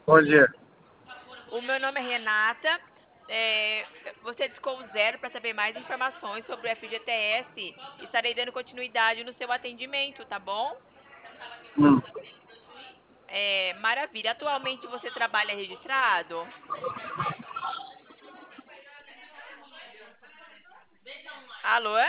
Bom dia. O meu nome é Renata. Você discou o zero para saber mais informações sobre o FGTS. Estarei dando continuidade no seu atendimento, tá bom? Hum. Maravilha. Atualmente você trabalha registrado? Alô?